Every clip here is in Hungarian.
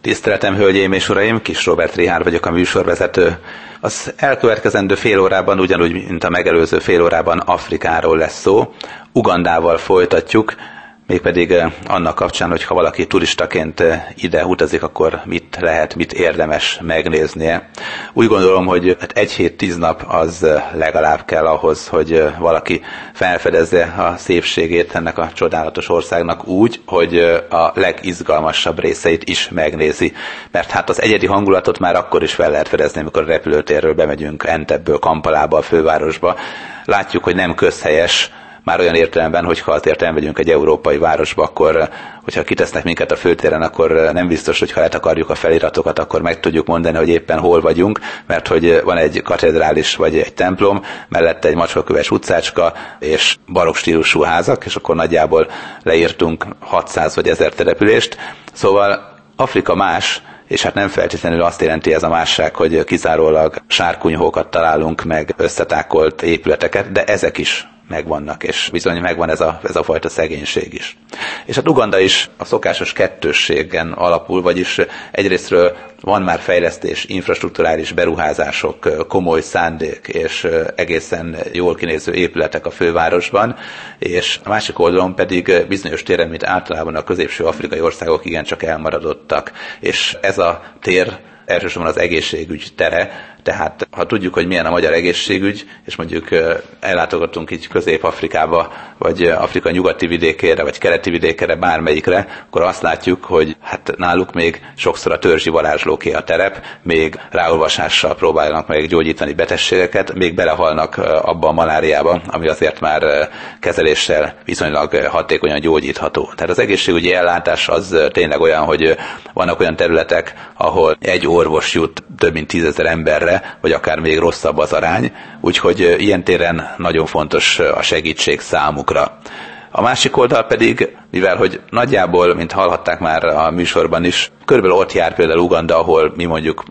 Tiszteletem, hölgyeim és uraim, Kis Róbert Richárd vagyok, a műsorvezető. Az elkövetkezendő fél órában, ugyanúgy, mint a megelőző fél órában Afrikáról lesz szó. Ugandával folytatjuk, mégpedig annak kapcsán, hogy ha valaki turistaként ide utazik, akkor mit érdemes megnéznie. Úgy gondolom, hogy 1 hét 10 nap az legalább kell ahhoz, hogy valaki felfedezze a szépségét ennek a csodálatos országnak úgy, hogy a legizgalmasabb részeit is megnézi. Mert hát az egyedi hangulatot már akkor is fel lehet fedezni, amikor a repülőtérről bemegyünk Entebből Kampalába, a fővárosba. Látjuk, hogy nem közhelyes, már olyan értelemben, hogy ha azért elmegyünk egy európai városba, akkor, hogyha kitesznek minket a főtéren, akkor nem biztos, hogy ha letakarjuk a feliratokat, akkor meg tudjuk mondani, hogy éppen hol vagyunk, mert hogy van egy katedrális vagy egy templom, mellette egy macskaköves utcácska és barokk stílusú házak, és akkor nagyjából leírtunk 600 vagy 1000 települést. Szóval Afrika más, és hát nem feltétlenül azt jelenti ez a másság, hogy kizárólag sárkunyhókat találunk, meg összetákolt épületeket, de ezek is megvannak, és bizony megvan ez a fajta szegénység is. És hát Uganda is a szokásos kettősségen alapul, vagyis egyrésztről van már fejlesztés, infrastrukturális beruházások, komoly szándék és egészen jól kinéző épületek a fővárosban, és a másik oldalon pedig bizonyos téren, mint általában a középső afrikai országok igencsak elmaradottak, és ez a tér elsősorban az egészségügy tere, tehát ha tudjuk, hogy milyen a magyar egészségügy, és mondjuk ellátogatunk így Közép-Afrikába, vagy Afrika nyugati vidékére, vagy keleti vidékére, bármelyikre, akkor azt látjuk, hogy hát náluk még sokszor a törzsi varázslóké a terep, még ráolvasással próbálnak meg gyógyítani betegségeket, még belehalnak abba a maláriába, ami azért már kezeléssel viszonylag hatékonyan gyógyítható. Tehát az egészségügyi ellátás az tényleg olyan, hogy vannak olyan területek, ahol egy orvos jut több mint 10 000 emberre, vagy akár még rosszabb az arány, úgyhogy ilyen téren nagyon fontos a segítség számukra. A másik oldal pedig, mivel hogy nagyjából, mint hallhatták már a műsorban is, körülbelül ott jár például Uganda, ahol mi mondjuk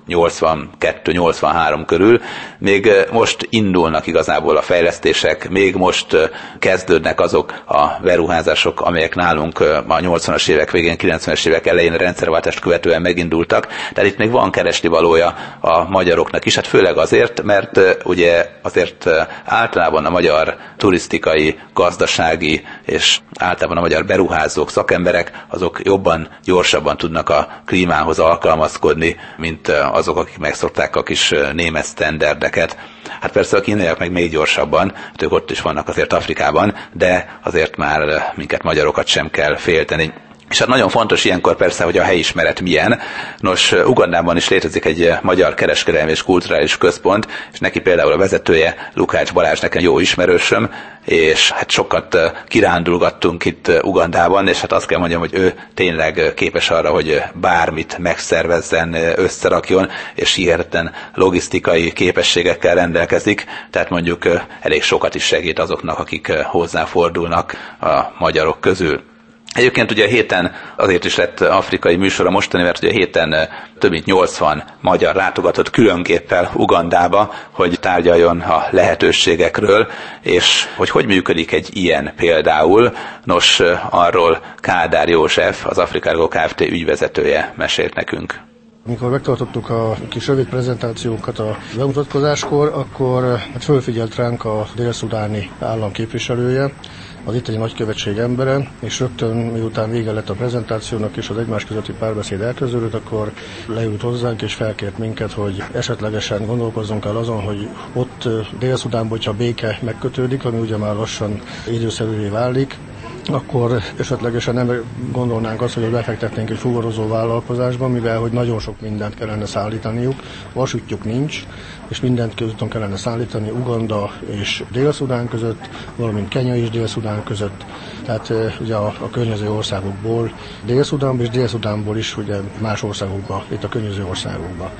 82-83 körül, még most indulnak igazából a fejlesztések, még most kezdődnek azok a beruházások, amelyek nálunk a 80-as évek végén, 90-es évek elején a rendszerváltást követően megindultak. Tehát itt még van keresnivalója a magyaroknak is, hát főleg azért, mert ugye azért általában a magyar turisztikai, gazdasági és általában a magyar beruházók, szakemberek, azok jobban, gyorsabban tudnak a klímához alkalmazkodni, mint azok, akik megszokták a kis német sztenderdeket. Hát persze a kínaiak meg még gyorsabban, ők ott is vannak azért Afrikában, de azért már minket magyarokat sem kell félteni. És hát nagyon fontos ilyenkor persze, hogy a helyismeret milyen. Nos, Ugandában is létezik egy magyar kereskedelmi és kulturális központ, és neki például a vezetője, Lukács Balázs, nekem jó ismerősöm, és hát sokat kirándulgattunk itt Ugandában, és hát azt kell mondjam, hogy ő tényleg képes arra, hogy bármit megszervezzen, összerakjon, és hihetetlen logisztikai képességekkel rendelkezik, tehát mondjuk elég sokat is segít azoknak, akik hozzáfordulnak a magyarok közül. Egyébként ugye a héten azért is lett afrikai műsora mostani, mert ugye a héten több mint 80 magyar látogatott különképpel Ugandába, hogy tárgyaljon a lehetőségekről, és hogy működik egy ilyen például. Nos, arról Kádár József, az Africargo Kft. Ügyvezetője mesélt nekünk. Amikor megtartottuk a kis rövid prezentációkat a bemutatkozáskor, akkor fölfigyelt ránk a dél-szudáni állam képviselője, az itteni nagykövetség embere, és rögtön miután vége lett a prezentációnak és az egymás közötti párbeszéd elkezdődött, akkor leült hozzánk és felkért minket, hogy esetlegesen gondolkozzunk el azon, hogy ott Dél-Szudánban, hogyha béke megkötődik, ami ugye már lassan időszerűvé válik, akkor esetlegesen nem gondolnánk azt, hogy befektetnénk egy fuvarozó vállalkozásba, mivel hogy nagyon sok mindent kellene szállítaniuk, vasútjuk nincs, és mindent közöttön kellene szállítani Uganda és Dél-Szudán között, valamint Kenya és Dél-Szudán között, tehát ugye a környező országokból Dél-Szudánból és Dél-Szudánból is ugye más országokba, itt a környező országokba.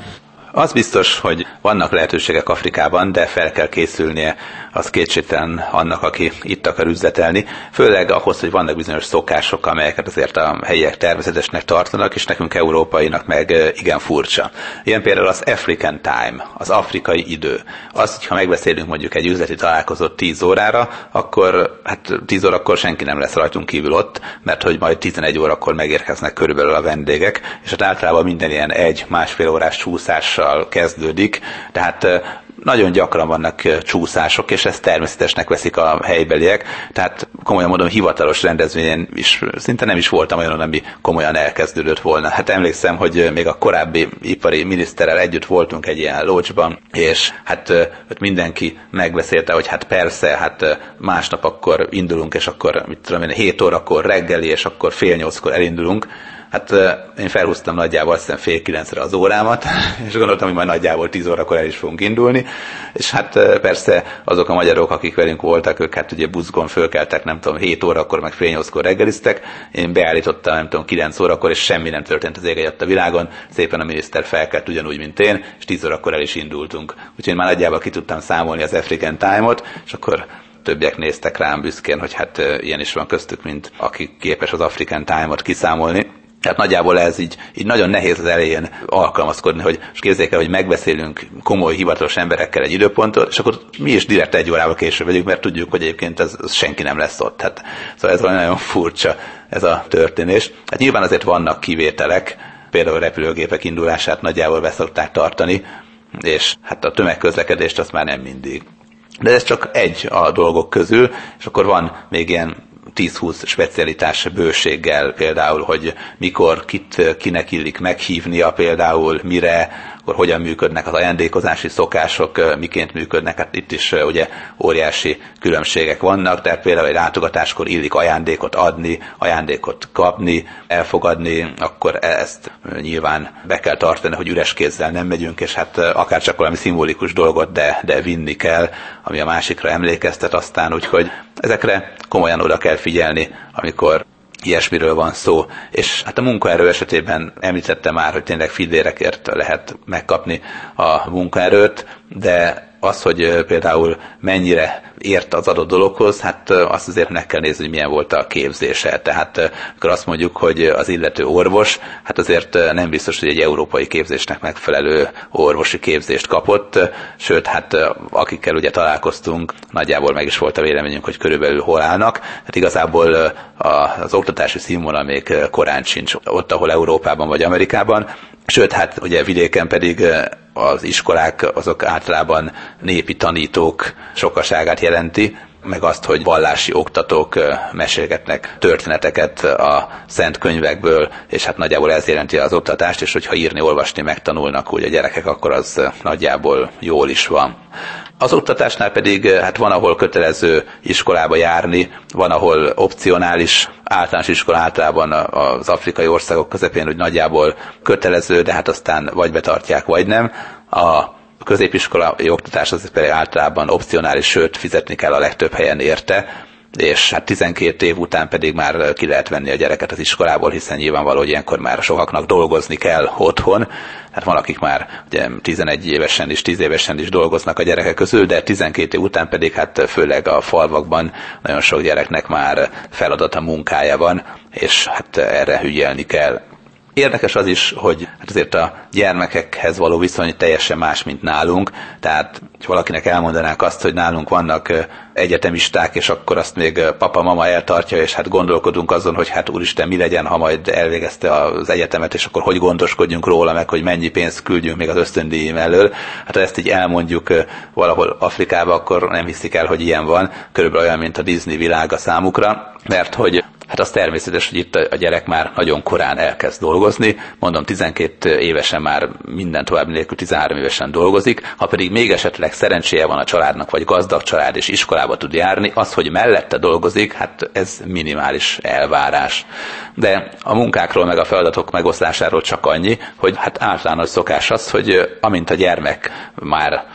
Az biztos, hogy vannak lehetőségek Afrikában, de fel kell készülnie, az kétségtelen annak, aki itt akar üzletelni. Főleg ahhoz, hogy vannak bizonyos szokások, amelyeket azért a helyiek természetesnek tartanak, és nekünk európainak meg igen furcsa. Ilyen például az African time, az afrikai idő. Az, hogyha megbeszélünk mondjuk egy üzleti találkozót 10 órára, akkor 10 órakor senki nem lesz rajtunk kívül ott, mert hogy majd 11 órakor megérkeznek körülbelül a vendégek, és hát általában minden ilyen 1-1,5 órás csúszással kezdődik, tehát nagyon gyakran vannak csúszások, és ezt természetesnek veszik a helybeliek, tehát komolyan mondom, hivatalos rendezvényen is szinte nem is voltam olyan, ami komolyan elkezdődött volna. Hát emlékszem, hogy még a korábbi ipari miniszterrel együtt voltunk egy ilyen lodge-ban, és hát ott mindenki megbeszélte, hogy hát persze, másnap akkor indulunk, és akkor 7 órakor reggeli, és akkor 8:30-kor elindulunk. Hát én felhúztam nagyjából azt hiszem 8:30-re az órámat, és gondoltam, hogy majd nagyjából 10 órakor el is fogunk indulni, és hát persze azok a magyarok, akik velünk voltak, ők hát ugye buzgón fölkeltek, nem tudom, 7 órakor, meg 7:30-kor reggeliztek, én beállítottam, nem tudom, 9 órakor, és semmi nem történt az ég egyet a világon, szépen a miniszter felkelt ugyanúgy, mint én, és 10 órakor el is indultunk. Úgyhogy én már nagyjából ki tudtam számolni az African time-ot, és akkor többiek néztek rám büszkén, hogy hát ilyen is van köztük, mint aki képes az African time-ot kiszámolni. Tehát nagyjából ez így nagyon nehéz az elején alkalmazkodni, hogy képzeljék el, hogy megbeszélünk komoly hivatalos emberekkel egy időpontot, és akkor mi is direkt 1 órával később vagyunk, mert tudjuk, hogy egyébként ez senki nem lesz ott. Hát, szóval ez nagyon furcsa ez a történés. Hát nyilván azért vannak kivételek, például a repülőgépek indulását nagyjából be szokták tartani, és hát a tömegközlekedést azt már nem mindig. De ez csak egy a dolgok közül, és akkor van még ilyen 10-20 specialitás bőséggel, például, hogy mikor kinek illik meghívnia, például mire, akkor hogyan működnek az ajándékozási szokások, miként működnek, hát itt is ugye óriási különbségek vannak, tehát például egy látogatáskor illik ajándékot adni, ajándékot kapni, elfogadni, akkor ezt nyilván be kell tartani, hogy üres kézzel nem megyünk, és hát akár csak valami szimbolikus dolgot, de vinni kell, ami a másikra emlékeztet aztán, úgyhogy ezekre komolyan oda kell figyelni, amikor ilyesmiről van szó. És hát a munkaerő esetében említettem már, hogy tényleg fillérekért lehet megkapni a munkaerőt, de az, hogy például mennyire ért az adott dologhoz, hát azt azért meg kell nézni, hogy milyen volt a képzése. Tehát amikor azt mondjuk, hogy az illető orvos, hát azért nem biztos, hogy egy európai képzésnek megfelelő orvosi képzést kapott, sőt, hát akikkel ugye találkoztunk, nagyjából meg is volt a véleményünk, hogy körülbelül hol állnak. Hát igazából az oktatási színvonal még korán sincs ott, ahol Európában vagy Amerikában, sőt, hát ugye vidéken pedig az iskolák azok általában népi tanítók sokaságát jelenti, meg azt, hogy vallási oktatók mesélgetnek történeteket a szent könyvekből, és hát nagyjából ez jelenti az oktatást, és hogyha írni, olvasni megtanulnak úgy a gyerekek, akkor az nagyjából jól is van. Az oktatásnál pedig hát van, ahol kötelező iskolába járni, van, ahol opcionális, általános iskola általában az afrikai országok közepén, hogy nagyjából kötelező, de hát aztán vagy betartják, vagy nem. A középiskolai oktatás az pedig általában opcionális, sőt fizetni kell a legtöbb helyen érte, és hát 12 év után pedig már ki lehet venni a gyereket az iskolából, hiszen nyilvánvaló, hogy ilyenkor már sokaknak dolgozni kell otthon. Hát van, akik már ugye 11 évesen is, 10 évesen is dolgoznak a gyerekek közül, de 12 év után pedig hát főleg a falvakban nagyon sok gyereknek már feladata, munkája van, és hát erre ügyelni kell. Érdekes az is, hogy hát azért a gyermekekhez való viszony teljesen más, mint nálunk. Tehát, hogy valakinek elmondanák azt, hogy nálunk vannak egyetemisták, és akkor azt még papa-mama eltartja, és hát gondolkodunk azon, hogy hát úristen, mi legyen, ha majd elvégezte az egyetemet, és akkor hogy gondoskodjunk róla, meg hogy mennyi pénzt küldjünk még az ösztöndíj mellől. Hát ha ezt így elmondjuk valahol Afrikába, akkor nem hiszik el, hogy ilyen van. Körülbelül olyan, mint a Disney világa számukra, mert hogy hát az természetes, hogy itt a gyerek már nagyon korán elkezd dolgozni, mondom 12 évesen már minden további nélkül 13 évesen dolgozik, ha pedig még esetleg szerencséje van a családnak, vagy gazdag család és iskolába tud járni, az, hogy mellette dolgozik, hát ez minimális elvárás. De a munkákról meg a feladatok megoszlásáról csak annyi, hogy hát általános szokás az, hogy amint a gyermek már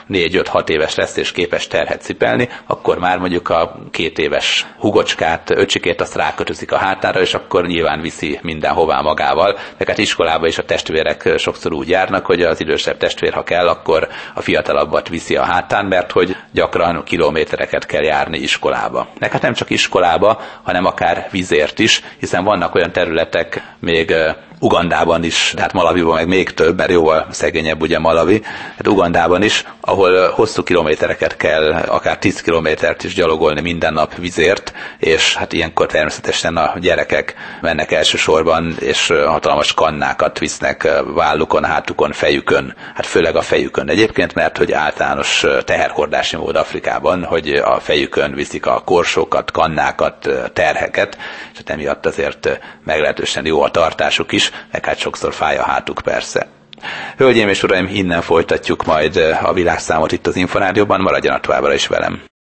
4-5-6 éves lesz és képes terhet cipelni, akkor már mondjuk a 2 éves hugocskát, öcsikét azt rákötözik a hátára, és akkor nyilván viszi mindenhová magával. De hát iskolában is a testvérek sokszor úgy járnak, hogy az idősebb testvér, ha kell, akkor a fiatalabbat viszi a hátán, mert hogy gyakran kilométereket kell járni iskolába. De hát nem csak iskolába, hanem akár vízért is, hiszen vannak olyan területek, még Ugandában is, tehát Malawiban meg még több, mert jóval szegényebb ugye Malawi, hát Ugandában is, ahol hosszú kilométereket kell, akár 10 kilométert is gyalogolni minden nap vízért, és hát ilyenkor természetesen a gyerekek mennek elsősorban, és hatalmas kannákat visznek vállukon, hátukon, fejükön, hát főleg a fejükön egyébként, mert hogy általános teherhordási mód Afrikában, hogy a fejükön viszik a korsókat, kannákat, terheket, és hát emiatt azért meglehetősen jó a tartásuk is, meg hát sokszor fáj a hátuk persze. Hölgyeim és uraim, innen folytatjuk majd a világszámot itt az Inforádióban, maradjanak továbbra is velem.